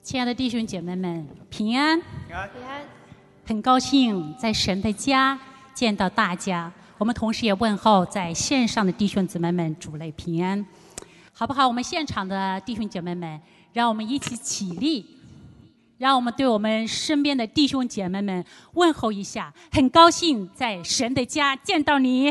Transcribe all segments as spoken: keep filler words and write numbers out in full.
亲爱的弟兄姐妹们，平安！ 平安！ 平安！ 很高兴在神的家见到大家。我们同时也问候在线上的弟兄姊妹们，主内平安，好不好？我们现场的弟兄姐妹们，让我们一起起立，让我们对我们身边的弟兄姐妹们问候一下。很高兴在神的家见到你。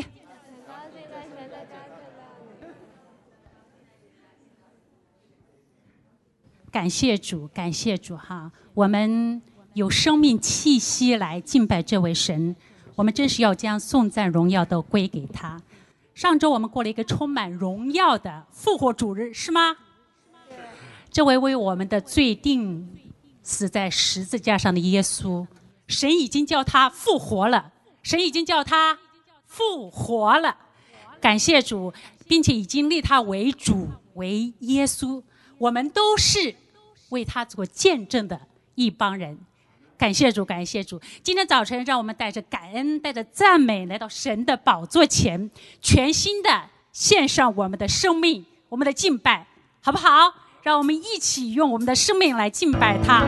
感谢主，感谢主哈！我们有生命气息来敬拜这位神，我们真是要将颂赞荣耀都归给他。上周我们过了一个充满荣耀的复活主日，是吗？这位为我们的罪定死在十字架上的耶稣，神已经叫他复活了，神已经叫他复活了。感谢主，并且已经立他为主，为耶稣。我们都是为他做见证的一帮人，感谢主，感谢主！今天早晨，让我们带着感恩，带着赞美，来到神的宝座前，全新的献上我们的生命，我们的敬拜，好不好？让我们一起用我们的生命来敬拜他。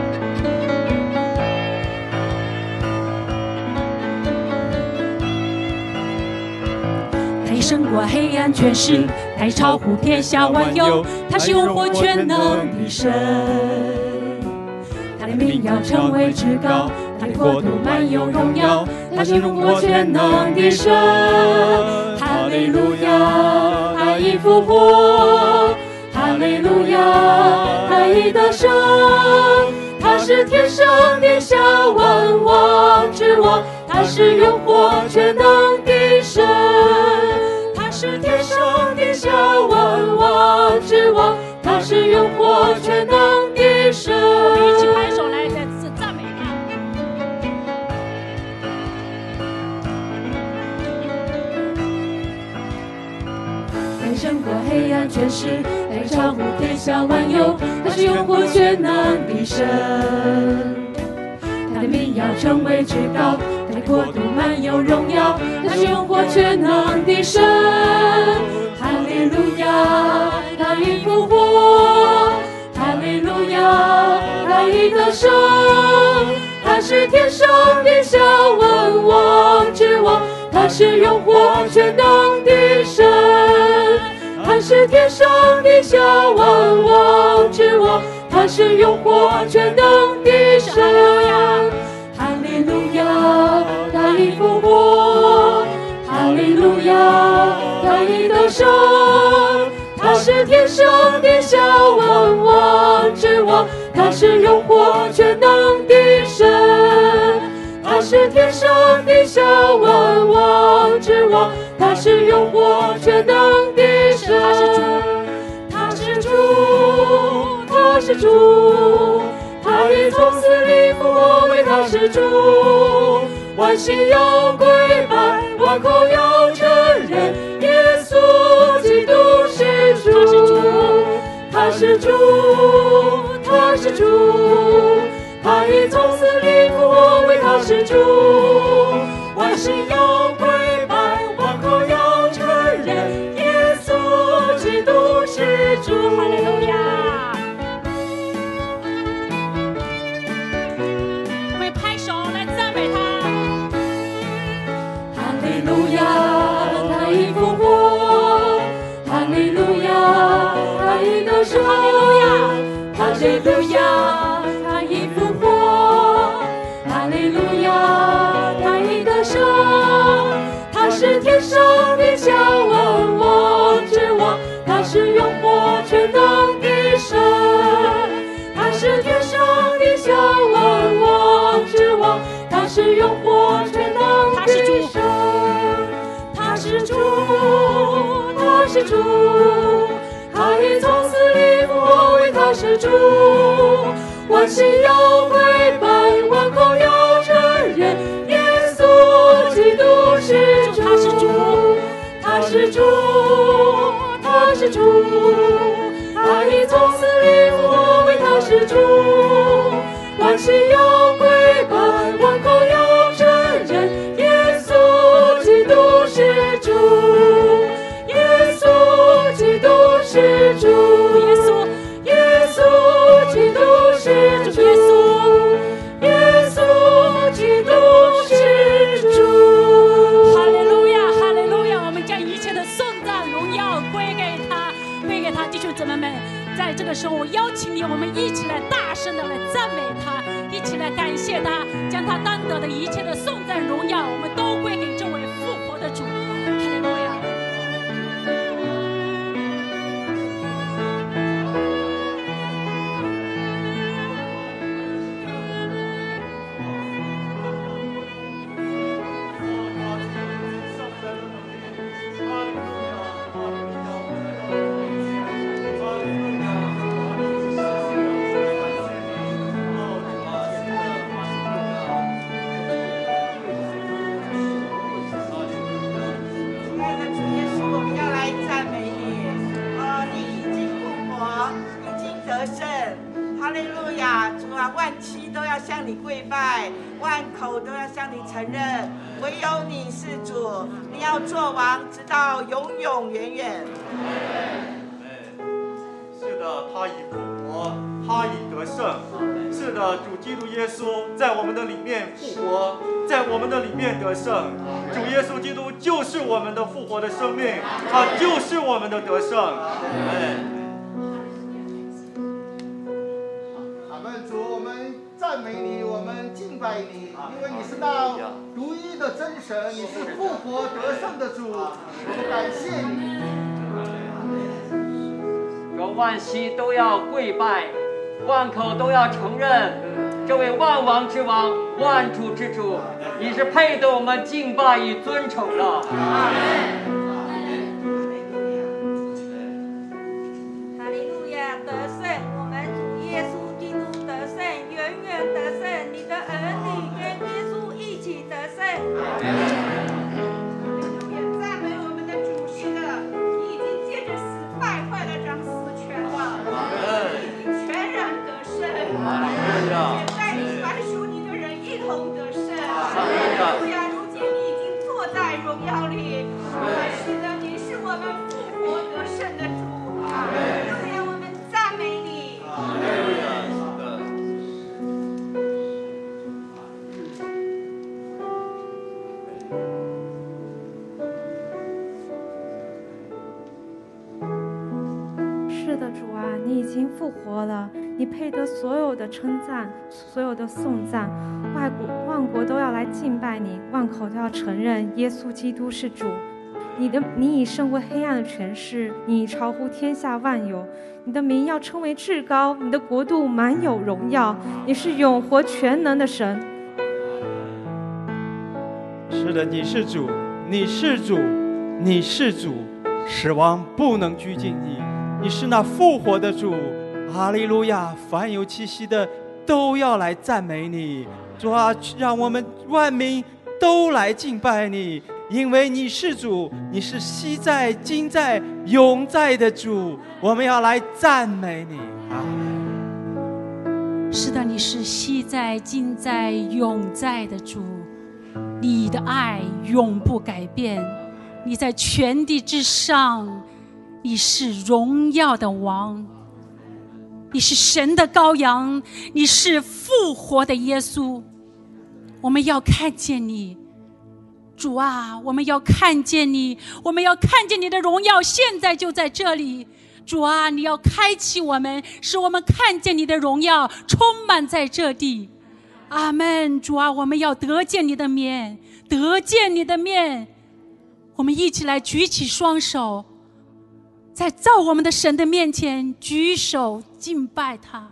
他胜过黑暗权势，他超乎天下万有，他是永活全能的神。他的名要成为至高，他的国度满有荣耀，他是永活全能的神。哈利路亚，他已复活，哈利路亚，他已得胜，他是天上地下万王之王，他是永活全能的神。是天上地下万王之王，他是永活全能的神。我们一起拍手来再次赞美他。他胜过黑暗权势，他超乎天下万有，他是永活全能的神。他的名要成为至高，他的国度满有荣耀，他是永活全能的神。哈利路亚，他已复活，哈利路亚，他已得胜，他是天上地下万王之王，他是永活全能的神。他是天上地下万王之王，他是永活全能的神。哈利路亚，他已复活，哈利路亚，他已得胜，他是天上地下万王之王，他是永活全能的神。他是天上地下万王之王，他是永活全能的神。他是主，他是主，他是主，他已从死里复活，为他是主。万心要跪拜，万口要承认，耶稣基督是主。他是主，他是主，他已从死里复活，为他是主。万心要跪拜，万口要承认，耶稣基督是主。哈利路亚！我们拍手来赞美他。哈利路亚，他已复活，哈利路亚，他已得胜。哈利路亚，哈利路亚，他已复活，哈利路亚，他已得胜，他是天上地下万王之王，他是永活全能的神。他是天上地下万王之王，他是永活全能的神。他是主，他是主，他已从死里复活，为他是主。万心要跪拜，万口要承认，耶稣基督是主。他是主，他是主，他是主，他已从死里复活，为他是主。万心要跪拜，万口要承认，耶稣基督是主。耶稣基督是主，耶稣，耶稣基督是主。 一起来大声的来赞美他，一起来感谢他，将他当得的一切的颂赞荣耀，我们都归给这位复活的主。哈利路亚。 向你跪拜，万口都要向你承认，唯有你是主，你要做王，直到永永远远。 是的，他已复活，他已得胜。是的，主基督耶稣在我们的里面复活，在我们的里面得胜。主耶稣基督就是我们的复活的生命，他就是我们的得胜。 阿们，主，我们赞美你，我们敬拜你，因为你是那独一的真神，你是复活得胜的主，我们感谢你。 让万膝都要跪拜，万口都要承认，这位万王之王、万主之主，你是配得我们敬拜与尊崇的。阿门。 哈利路亚，得胜！我们主耶稣基督得胜，远远得胜。你的儿女跟耶稣一起得胜。 赞美我们的主是的，你已经借着死败坏了掌死权了，你已经全然得胜，也带领凡属你的人一同得胜。主呀，如今你已经坐在荣耀里，是的，你是我们复活得胜的主。主呀，我们赞美你。 是的，主啊，你已经复活了，你配得所有的称赞，所有的颂赞，外国万国都要来敬拜你，万口都要承认耶稣基督是主。你的你已胜过黑暗的权势，你已超乎天下万有，你的名要称为至高，你的国度满有荣耀，你是永活全能的神。 是的，你是主，你是主，你是主，死亡不能拘禁你，你是那复活的主。哈利路亚！凡有气息的都要来赞美你。主啊，让我们万民都来敬拜你，因为你是主，你是昔在、今在、永在的主。我们要来赞美你。啊， 是的，你是昔在、今在、永在的主，你的爱永不改变，你在全地之上，你是荣耀的王，你是神的羔羊，你是复活的耶稣。我们要看见你，主啊，我们要看见你，我们要看见你的荣耀，现在就在这里。主啊，你要开启我们，使我们看见你的荣耀充满在这地。阿们。主啊，我们要得见你的面，得见你的面。我们一起来举起双手，在造我们的神的面前举手敬拜他。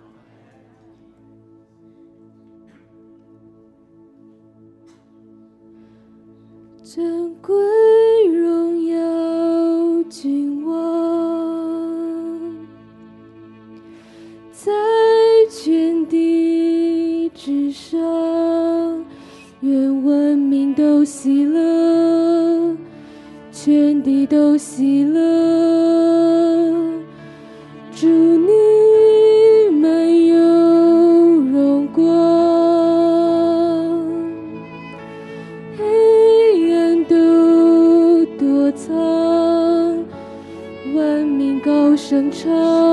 珍贵荣耀君王，在全地之上，愿万民都喜乐，全地都喜乐。祝你满有荣光，黑暗都躲藏，万民高声唱，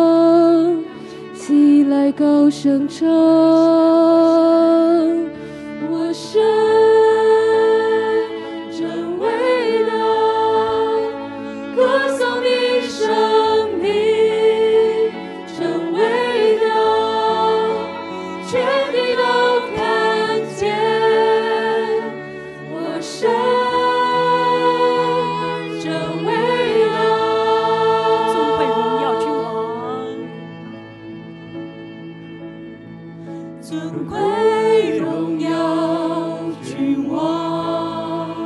起来高声唱，我神真伟大，歌颂你生命真伟大。 尊贵荣耀君王，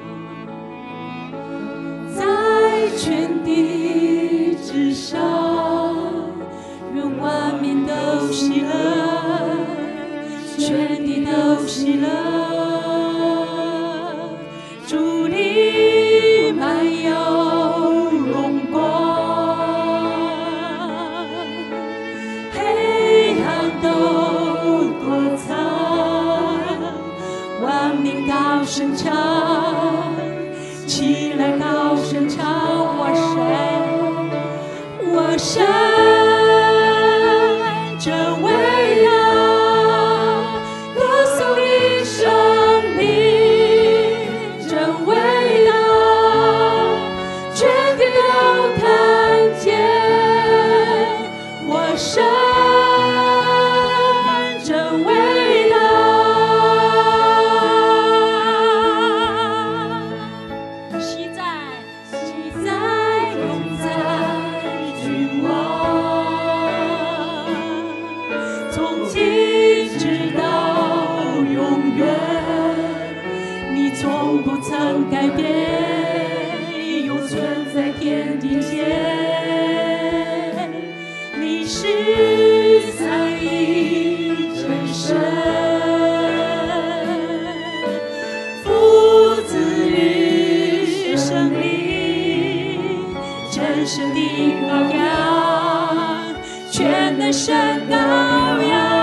在全地之上，愿万民都喜乐，全地都喜乐。主你满有荣光，黑暗都躲藏，万民高声唱，起来高声唱，我神，我神真伟大，歌颂你生命真伟大，全地都看见我神真伟大。 昔在昔在永在君王，从今直到永远，你从不曾改变，永存在天地间。你是三一真神，父子与圣灵，真神的羔羊，全能神羔羊。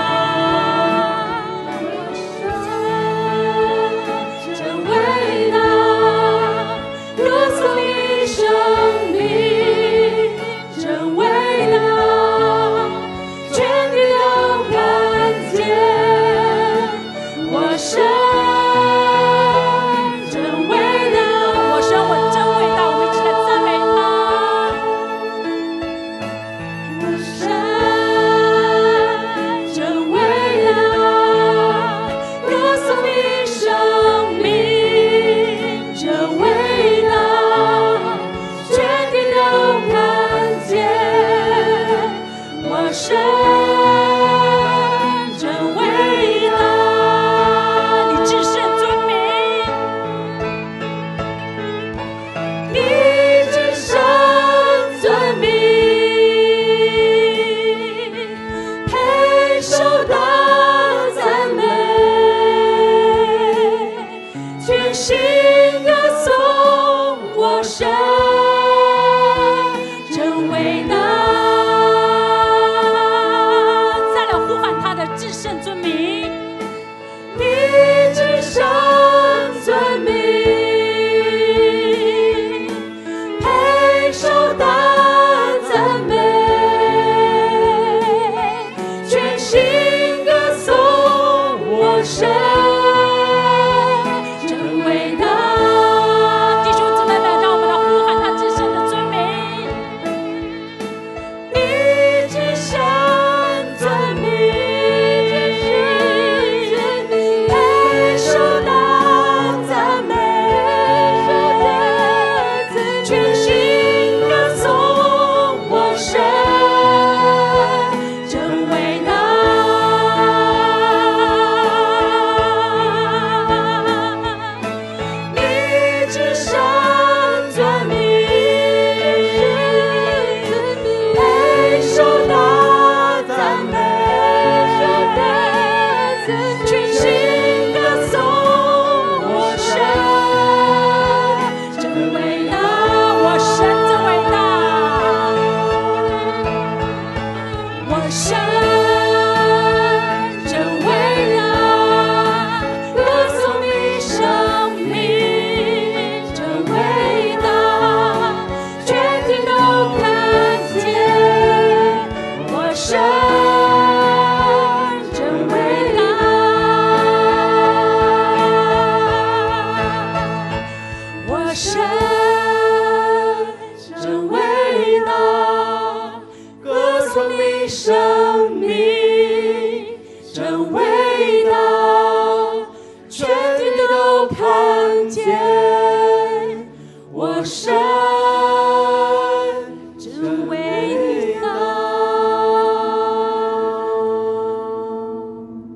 真伟大，歌颂你生命真伟大，全地都看见我神真伟大。 我神我真伟大，我们一起来赞美他。 我神真伟大，歌颂你生命真伟大，全地都看见我神真伟大。 你至圣尊名， 你至圣尊名，配受到赞美，全心歌颂我神真伟大。 再来呼喊他的至圣尊名。 你至圣尊名，配受到赞美，全心歌颂我神真伟大。 弟兄姊妹们，让我们来呼喊他至圣的尊名。 你至圣尊名，配受到赞美，全心歌颂我神真伟大。你至圣尊名，配受到赞美，全心歌颂我神真伟大。 我神真伟大， 我神真伟大，歌颂你生命真伟大，全地都看见我神真伟大。我神真伟大，歌颂你生命真伟大，全地都看见我神真伟大。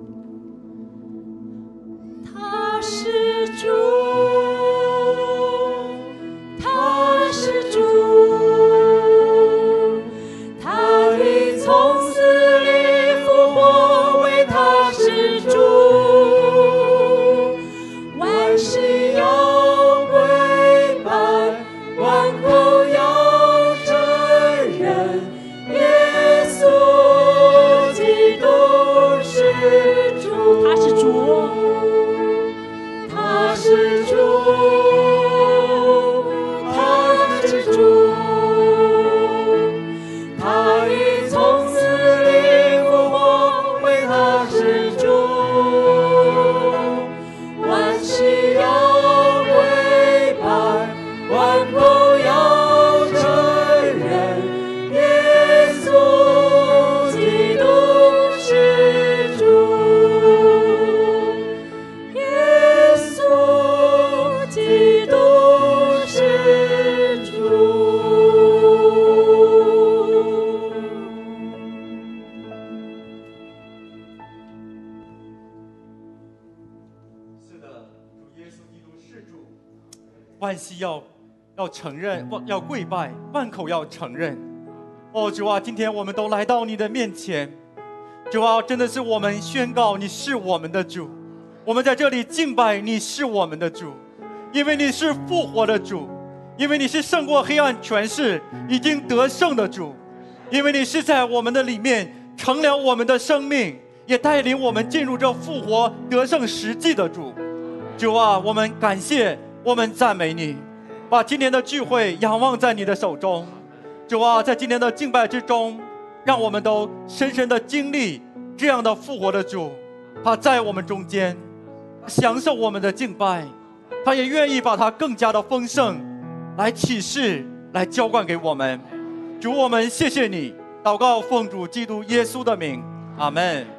万膝要要承认，要跪拜，万口要承认。哦，主啊，今天我们都来到你的面前，主啊，真的是我们宣告你是我们的主，我们在这里敬拜你是我们的主，因为你是复活的主，因为你是胜过黑暗权势已经得胜的主，因为你是在我们的里面成了我们的生命，也带领我们进入这复活得胜实际的主。主啊，我们感谢，我们赞美你，把今天的聚会仰望在你的手中。主啊，在今天的敬拜之中，让我们都深深的经历这样的复活的主，他在我们中间享受我们的敬拜，他也愿意把他更加的丰盛来启示，来浇灌给我们。主，我们谢谢你，祷告奉主基督耶稣的名，阿们。